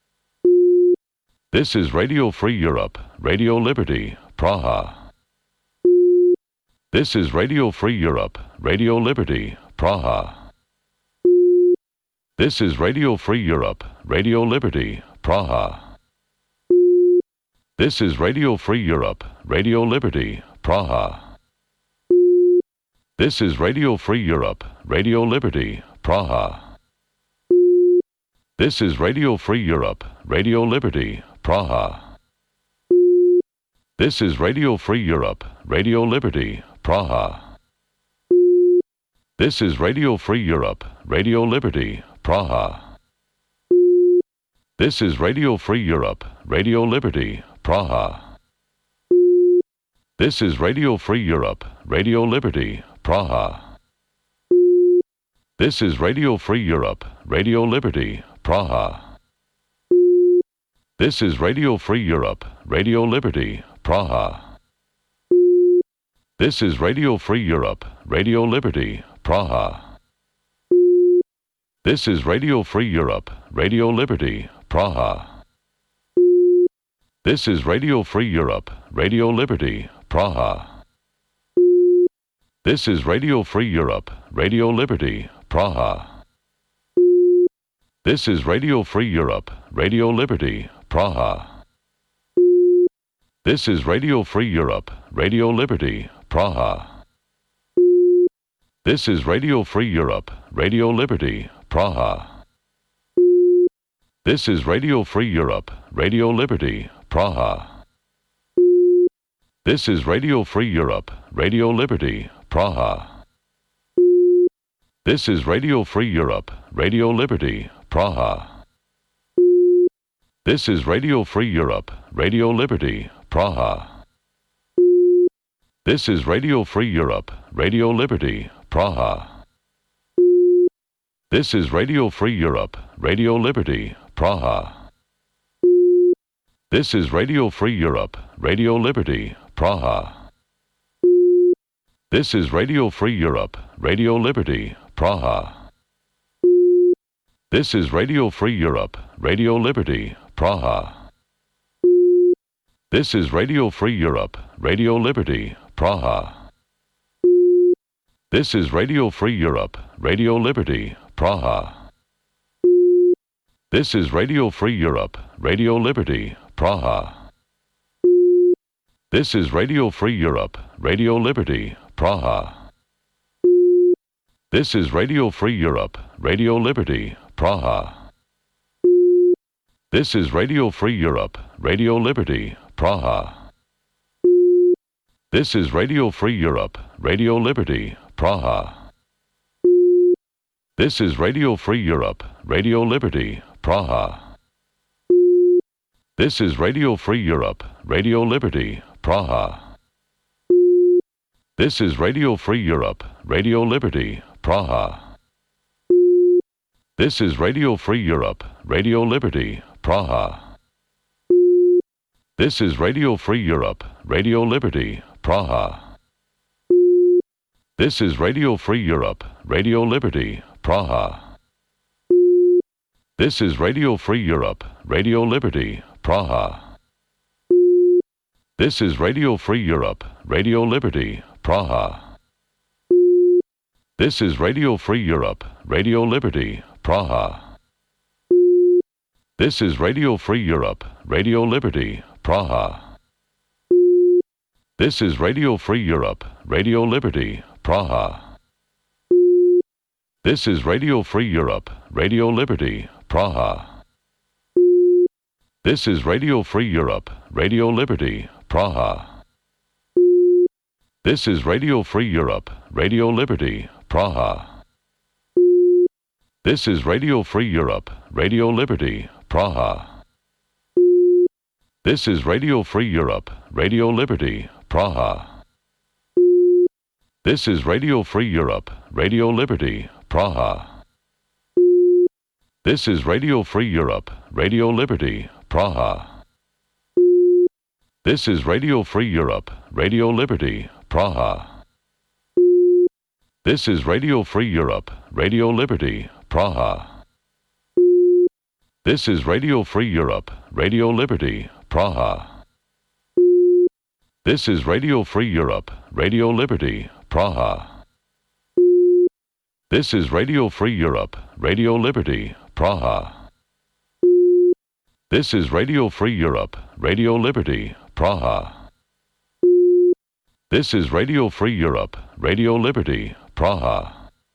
This is Radio Free Europe, Radio Liberty, Praha. This is Radio Free Europe, Radio Liberty, Praha. This is Radio Free Europe, Radio Liberty, Praha. This is Radio Free Europe, Radio Liberty, Praha. This is Radio Free Europe, Radio Liberty, Praha. This is Radio Free Europe, Radio Liberty, Praha. This is Radio Free Europe, Radio Liberty, Praha. This is Radio Free Europe, Radio Liberty, Praha. This is Radio Free Europe, Radio Liberty, Praha. This is Radio Free Europe, Radio Liberty, Praha. This is Radio Free Europe, Radio Liberty, Praha. This is Radio Free Europe, Radio Liberty, Praha. This is Radio Free Europe, Radio Liberty, Praha. This is Radio Free Europe, Radio Liberty, Praha. This is Radio Free Europe, Radio Liberty, Praha. This is Radio Free Europe, Radio Liberty, Praha. This is Radio Free Europe, Radio Liberty, Praha. This is Radio Free Europe, Radio Liberty, Praha. This is Radio Free Europe, Radio Liberty, Praha. This is Radio Free Europe, Radio Liberty, Praha. This is Radio Free Europe, Radio Liberty, Praha. This is Radio Free Europe, Radio Liberty, Praha. This is Radio Free Europe, Radio Liberty, Praha. This is Radio Free Europe, Radio Liberty, Praha. This is Radio Free Europe, Radio Liberty, Praha. This is Radio Free Europe, Radio Liberty, Praha. This is Radio Free Europe, Radio Liberty, Praha. This is Radio Free Europe, Radio Liberty, Praha. This is Radio Free Europe, Radio Liberty, Praha. This is Radio Free Europe, Radio Liberty, Praha. This is Radio Free Europe, Radio Liberty, Praha. This is Radio Free Europe, Radio Liberty, Praha. This is Radio Free Europe, Radio Liberty, Praha. This is Radio Free Europe, Radio Liberty, Praha. This is Radio Free Europe, Radio Liberty, Praha. This is Radio Free Europe, Radio Liberty, Praha. This is Radio Free Europe, Radio Liberty, Praha. This is Radio Free Europe, Radio Liberty, Praha. This is Radio Free Europe, Radio Liberty, Praha. This is Radio Free Europe, Radio Liberty, Praha. This is Radio Free Europe, Radio Liberty, Praha. This is Radio Free Europe, Radio Liberty, Praha. This is Radio Free Europe, Radio Liberty, Praha. This is Radio Free Europe, Radio Liberty, Praha. This is Radio Free Europe, Radio Liberty, Praha. This is Radio Free Europe, Radio Liberty, Praha. This is Radio Free Europe, Radio Liberty, Praha. This is Radio Free Europe, Radio Liberty, Praha. This is Radio Free Europe, Radio Liberty, Praha. This is Radio Free Europe, Radio Liberty, Praha. This is Radio Free Europe, Radio Liberty, Praha. This is Radio Free Europe, Radio Liberty, Praha. This is Radio Free Europe, Radio Liberty, Praha. This is Radio Free Europe, Radio Liberty, Praha. This is Radio Free Europe, Radio Liberty, Praha. This is Radio Free Europe, Radio Liberty, Praha. This is Radio Free Europe, Radio Liberty, Praha. This is Radio Free Europe, Radio Liberty, Praha. This is Radio Free Europe, Radio Liberty, Praha. This is Radio Free Europe, Radio Liberty, Praha.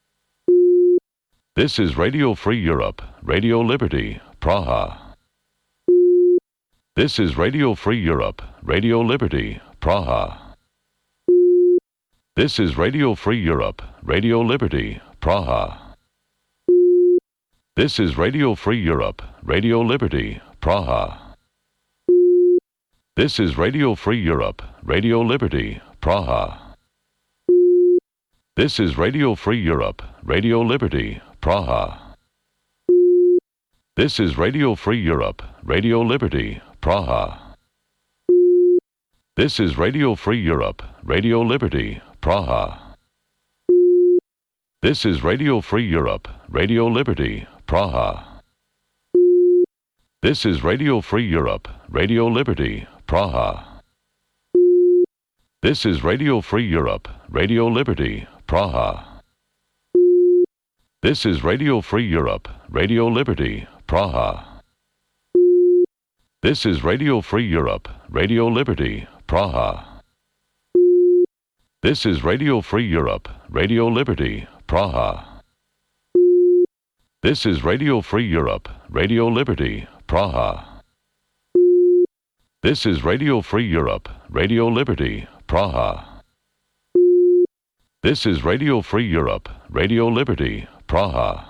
This is Radio Free Europe, Radio Liberty, Praha. This is Radio Free Europe, Radio Liberty, Praha. This is Radio Free Europe, Radio Liberty, Praha. This is Radio Free Europe, Radio Liberty, Praha. This is Radio Free Europe, Radio Liberty, Praha. This is Radio Free Europe, Radio Liberty, Praha. This is Radio Free Europe, Radio Liberty, Praha. This is Radio Free Europe, Radio Liberty, Praha. This is Radio Free Europe, Radio Liberty, Praha. This is Radio Free Europe, Radio Liberty, Praha. This is Radio Free Europe, Radio Liberty, Praha. This is Radio Free Europe, Radio Liberty, Praha. This is Radio Free Europe, Radio Liberty, Praha. This is Radio Free Europe, Radio Liberty, Praha. This is Radio Free Europe, Radio Liberty, Praha. This is Radio Free Europe, Radio Liberty, Praha. This is Radio Free Europe, Radio Liberty, Praha.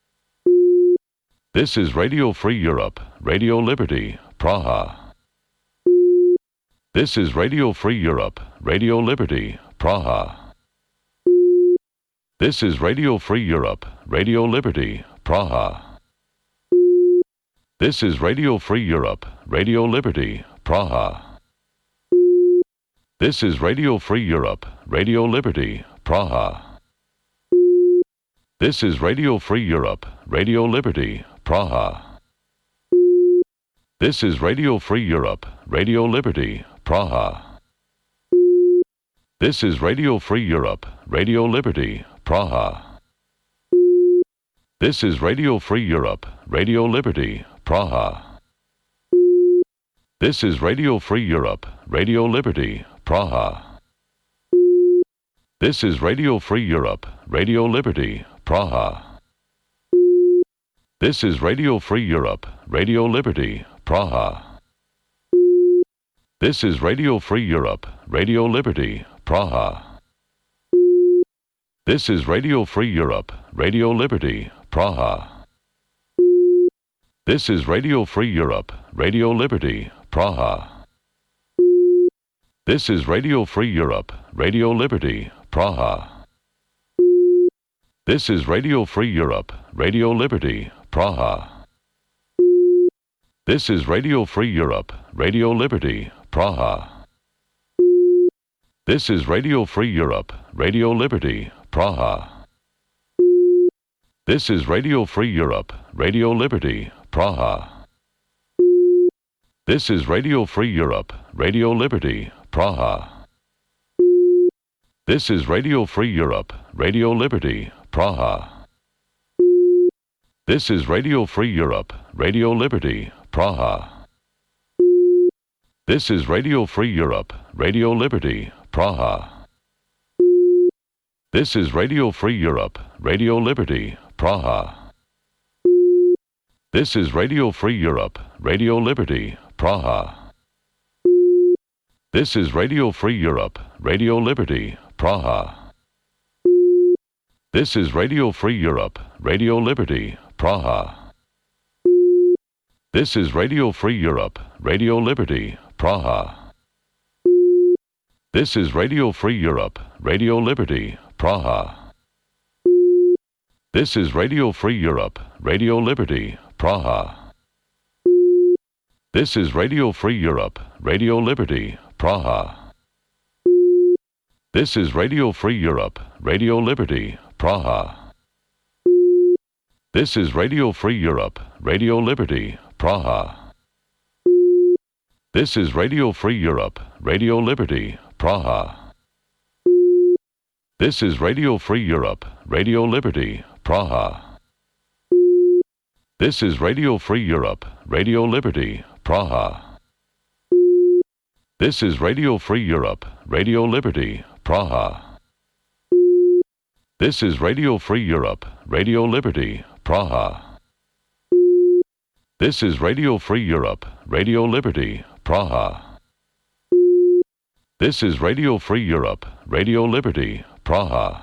This is Radio Free Europe, Radio Liberty, Praha. This is Radio Free Europe, Radio Liberty, Praha. This is Radio Free Europe, Radio Liberty, Praha. This is Radio Free Europe, Radio Liberty, Praha. This is Radio Free Europe, Radio Liberty, Praha. This is Radio Free Europe, Radio Liberty, Praha. This is Radio Free Europe, Radio Liberty, Praha. This is Radio Free Europe, Radio Liberty, Praha. This is Radio Free Europe, Radio Liberty, Praha. This is Radio Free Europe, Radio Liberty, Praha. This is Radio Free Europe, Radio Liberty, Praha. This is Radio Free Europe, Radio Liberty, Praha. This is Radio Free Europe, Radio Liberty, Praha. This is Radio Free Europe, Radio Liberty, Praha. This is Radio Free Europe, Radio Liberty, Praha. This is Radio Free Europe, Radio Liberty, Praha. This is Radio Free Europe, Radio Liberty, Praha. This is Radio Free Europe, Radio Liberty, Praha. This is Radio Free Europe, Radio Liberty, Praha. This is Radio Free Europe, Radio Liberty, Praha. This is Radio Free Europe, Radio Liberty, Praha. This is Radio Free Europe, Radio Liberty, Praha. This is Radio Free Europe, Radio Liberty, Praha. This is Radio Free Europe, Radio Liberty, Praha. This is Radio Free Europe, Radio Liberty, Praha. This is Radio Free Europe, Radio Liberty, Praha. This is Radio Free Europe, Radio Liberty, Praha. This is Radio Free Europe, Radio Liberty, Praha. This is Radio Free Europe, Radio Liberty, Praha. This is Radio Free Europe, Radio Liberty, Praha. This is Radio Free Europe, Radio Liberty, Praha. This is Radio Free Europe, Radio Liberty, Praha. This is Radio Free Europe, Radio Liberty, Praha. This is Radio Free Europe, Radio Liberty, Praha. This is Radio Free Europe, Radio Liberty, Praha. This is Radio Free Europe, Radio Liberty, Praha. This is Radio Free Europe, Radio Liberty, Praha. This is Radio Free Europe, Radio Liberty, Praha. This is Radio Free Europe, Radio Liberty, Praha. This is Radio Free Europe, Radio Liberty, Praha. This is Radio Free Europe, Radio Liberty, Praha.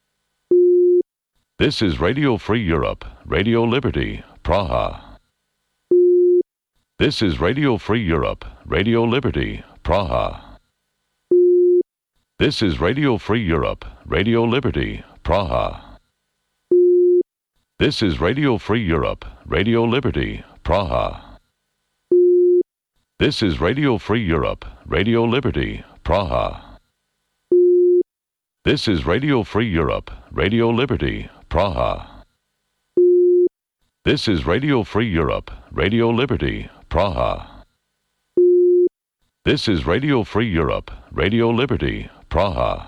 This is Radio Free Europe, Radio Liberty, Praha. This is Radio Free Europe, Radio Liberty, Praha. This is Radio Free Europe, Radio Liberty, Praha. This is Radio Free Europe, Radio Liberty, Praha. This is Radio Free Europe, Radio Liberty, Praha. This is Radio Free Europe, Radio Liberty, Praha. This is Radio Free Europe, Radio Liberty, Praha. This is Radio Free Europe, Radio Liberty, Praha.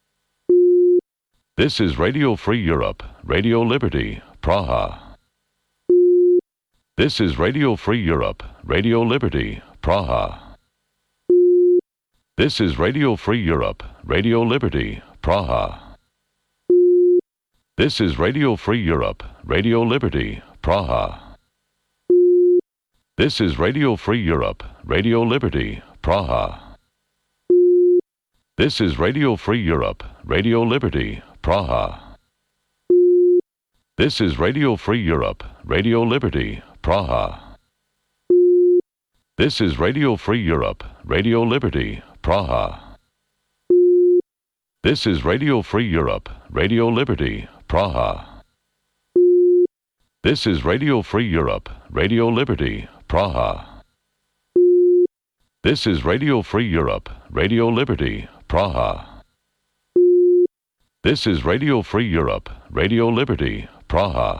This is Radio Free Europe, Radio Liberty, Praha. This is Radio Free Europe, Radio Liberty, Praha. This is Radio Free Europe, Radio Liberty, Praha. This is Radio Free Europe, Radio Liberty, Praha. This is Radio Free Europe, Radio Liberty, Praha. This is Radio Free Europe, Radio Liberty, Praha. This is Radio Free Europe, Radio Liberty, Praha. This is Radio Free Europe, Radio Liberty, Praha. This is Radio Free Europe, Radio Liberty, Praha. This is Radio Free Europe, Radio Liberty, Praha. This is Radio Free Europe, Radio Liberty, Praha. This is Radio Free Europe, Radio Liberty, Praha.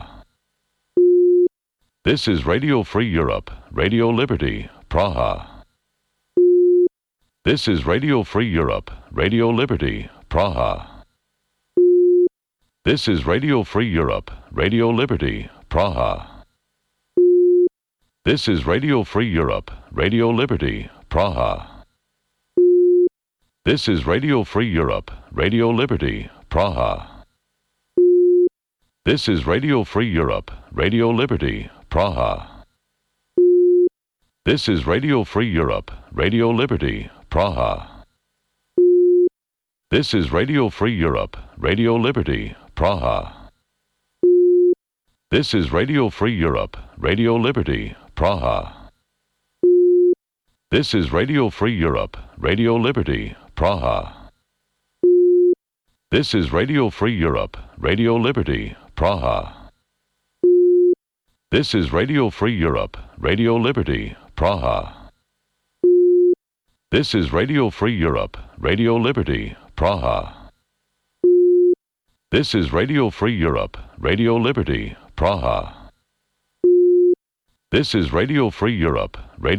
This is Radio Free Europe, Radio Liberty, Praha. This is Radio Free Europe, Radio Liberty, Praha. This is Radio Free Europe, Radio Liberty, Praha. This is Radio Free Europe, Radio Liberty, Praha. This is Radio Free Europe, Radio Liberty, Praha. This is Radio Free Europe, Radio Liberty, Praha. This is Radio Free Europe, Radio Liberty, Praha. This is Radio Free Europe, Radio Liberty, Praha. This is Radio Free Europe, Radio Liberty, Praha. This is Radio Free Europe, Radio Liberty, Praha. This is Radio Free Europe, Radio Liberty, Praha. This is Radio Free Europe, Radio Liberty, Praha. This is Radio Free Europe, Radio Liberty, Praha. This is Radio Free Europe, Radio Liberty, Praha. This is Radio Free Europe, Radio